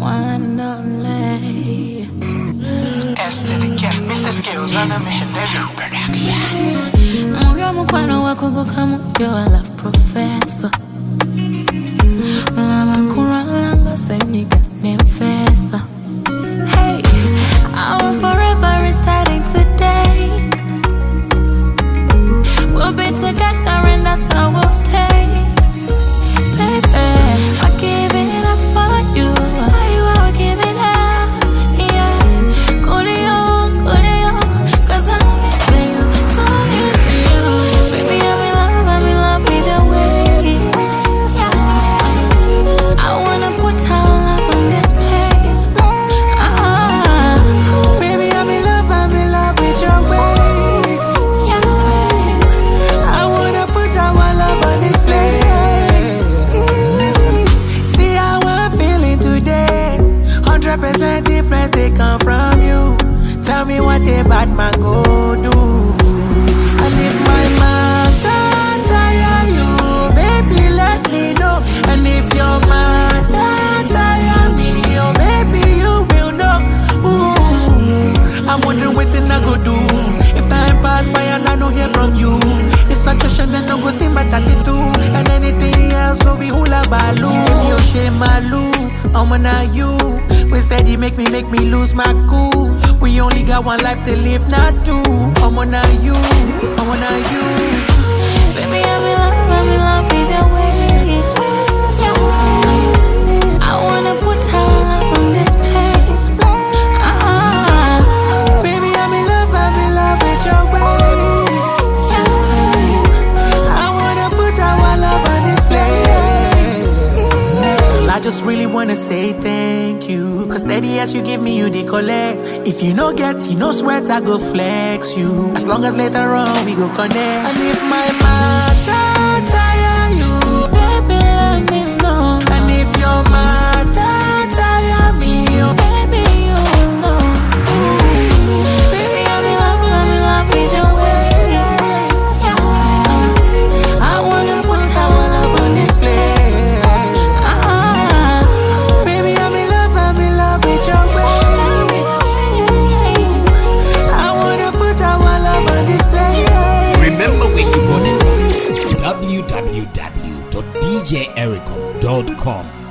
one only. S to the cat, Mr. Skills on a mission, Production. Moyo mukwano wako kama your love professor. Lava kuralanga senyiga nemfesa. Hey, our forever is starting today. We'll be together and that's how we'll stay. Baby, I give it up for you. Why you all give it up? Yeah, go to you, 'cause I'm into you, so into you. Baby, I'm in love with the way. Yeah, I wanna put our love on display. Baby, I'm in love with your ways. Yeah, I wanna put our love on display. See how I'm feeling today. 100% difference they come from you. Tell me what a bad man go do. And if my man can't tire you, baby, let me know. And if your man can't tire me, oh baby, you will know. Ooh, I'm wondering what then I go do. If time pass by and I don't hear from you, it's such a shame that no go see my tattoo. And anything else go be hula baloo. If you shame my loo, I'm on you. When steady make me lose my cool. We only got one life to live, not two. I'm on you, I'm on you. baby, I'm in love with the way. Yeah, I wanna put our love on display. Baby, I'm in love with your ways. I wanna put our love on display. I just really wanna say thank you. 'Cause steady as you give me, you dey collect. If you no get, you no sweat, I go flex you. As long as later on we go connect. And if my man can't tire you, Baby, let me know. and if your man can't tire me, oh Baby, you know. Baby, I'm in love with your ways. Yeah, I wanna put our love on display. baby, I'm in love with your ways. I wanna put our love on display. Remember where you got it from. www.djericom.com